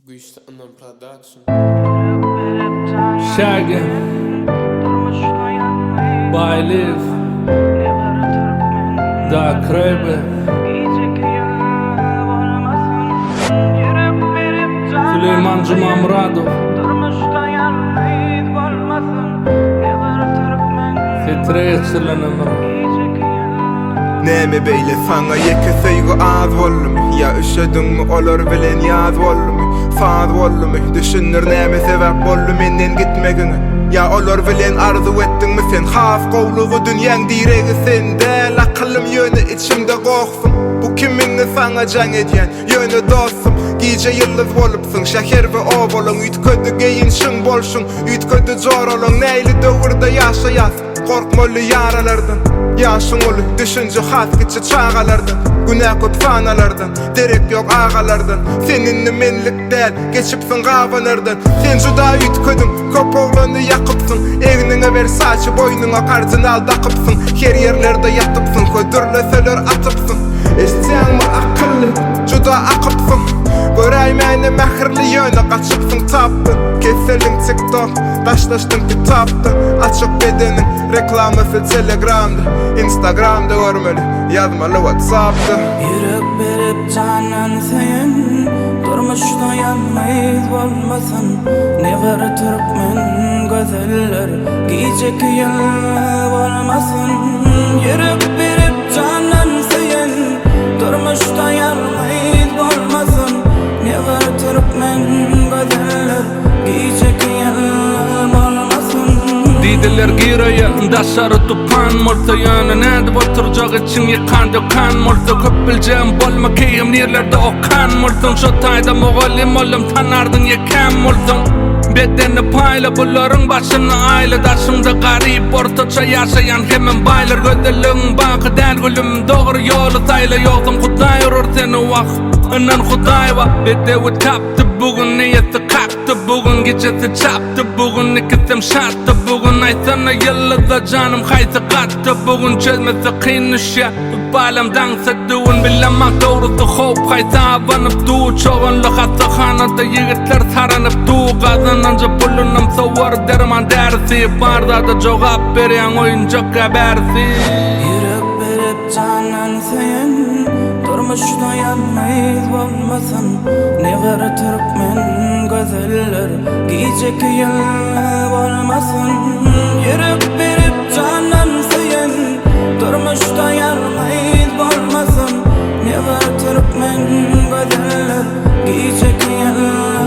Güçlü Production. Shaggy Bayliv Da Krebe Süleyman Cuma Muradov Fitreçilen Näme beyle sana yeke söýgü az bolmy ya üşedinmi olar bilen ýaz bolmy faz bolmy düşünür näme sebäp boldy menden gitmegine ya olar bilen arzu etdiňmi sen haf gowlugy dünýäň diregi sende akylym ýöne içimde goksun bu kiminni sana jaň edýän ýöne dostum gije ýyldız bolupsyň şäher we obalaň ütködi geýin şyň bolşuň ütködi joralaň näýli döwürde ýaşaýas korkmaly yaralardan yaşın olu düşünce hatkiçi çağalardan günah köp fanalardan derek yok ağalardan seninle menlik del geçipsin gavanlardan sen juda ütködün köp oğlanı yakıpsın egnine ver saçı boynuna kardinal dakıpsın her yerlerde yatıpsın ködürleseler atıpsın estiyangma akıllı juda akıpsın göreymäni mähirli ýöne gaçypsyň tapdın keselin TikTok taşlaşdın kitapda açyk bedenin reklamysy Telegramda Instagramda görmeli ýazmaly WhatsAppda Ýürek berip janan sen durmuşda ýalňyz bolmasyn neger türkmen gözeller gijek ýyl bolmasyn Ýürek berip janan sen durmuşda ýalňyz bolmasyn neger türkmen gözeller gijek ýyl bolmasyn Didiler giraya daşary tupan molta ýöne näde oturjak için ýykan dökan molta köp biljem bolma keýim nerlerde okan molta şo taýda mogallim ollum tanardyň ýekem molta bedeni payla bularyň başyny aýla daşymda garyp ortaça ýaşaýan hemen baylar gödeliň baky däl gülüm dogry ýoly taýla ýokdum Hudaý urur seni wagt anan Hudaý wa bedewi tapdy bugün niýeti kakdy bugün gecesi çapdy bugün ikisem şatdy bugün aýtsana ýyllyda janym haýsy gatdy bugün çözmesi kyn işe balam daňsa duwun bilemek dogrudy hop haýsa banypdy çoğunly hastahanada ýigitler saranypdy gazananja pulunam sowar derman dersi barda da jogap berýän oýunjak gabersi Ýürek berip janan sen durmuşda ýalňyz bolmasyn neger türkmen gözeller gijek ýyl bolmasyn Ýürek berip janan sen durmuşda ýalňyz bolmasyn neger türkmen gözeller gijek ýyl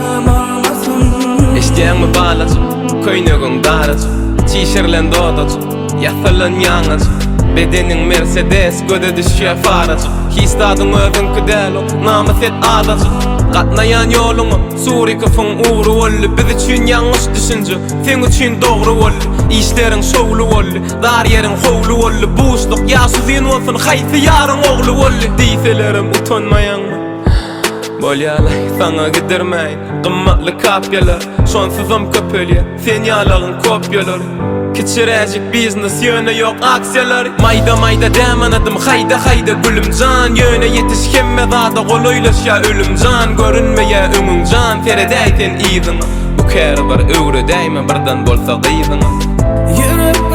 bolmasyn Eşdiýäňmi balajy, köýnegin darajy, çişirlen dodajy, ýasalan ýaňajy, bedenin Mercedes göde düşýär farajy, histadyň özüňki däl o namaset alajy, gatnaýan ýoluňy surikofyň uğru bolly, biz üçin ýalňyş düşünje, sen üçin dogry bolly, işleriň şowly bolly, dar ýeriň howly bolly, boşluk ýaşyzyn bolsun, haýsy ýaryň ogly bolly, diýselerim utanmaýanmy? Bolýaly sana gidermeýin, gymmatly kapýalar, şonsuzam köpelýär, sen ýalagyň kopýalar. Kiçiräjik biznes ýöne ýok aksiýalar, maýda dämanadım haýda gülümjan, ýöne ýetişkemme zada golaýlaşýar ölümjan, görünmeýär ömüňjan, feredäýten iziňa, bu kär bir öwre däýme birden bolsa gyzyňa. Ýürek